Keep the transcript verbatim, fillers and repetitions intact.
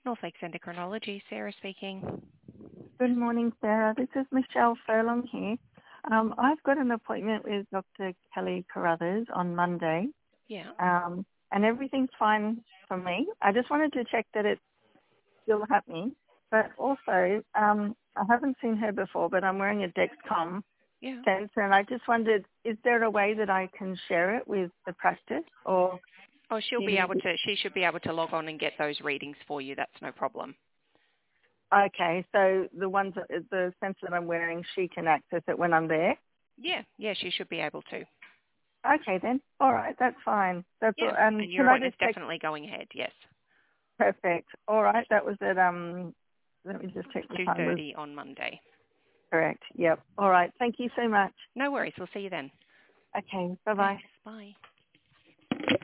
North Lakes Endocrinology, Sarah speaking. Good morning, Sarah. This is Michelle Furlong here. Um, I've got an appointment with Doctor Kelly Carruthers on Monday, Yeah. um, and everything's fine for me. I just wanted to check that it's still happening. But also, um, I haven't seen her before, but I'm wearing a Dexcom Yeah. sensor, and I just wondered, is there a way that I can share it with the practice, or Oh, she'll do be you? able to, she should be able to log on and get those readings for you. That's no problem. Okay, so the ones, that, the sensor that I'm wearing, she can access it when I'm there. Yeah. Yeah, she should be able to. Okay then. All right, that's fine. That's all. Yeah. Um, And your can I appointment's just check? definitely going ahead, yes. Perfect. All right, that was at um. Let me just check the time. Was two thirty on Monday. correct. Yep. All right. Thank you so much. No worries. We'll see you then. Okay. Bye bye. Thanks. Bye.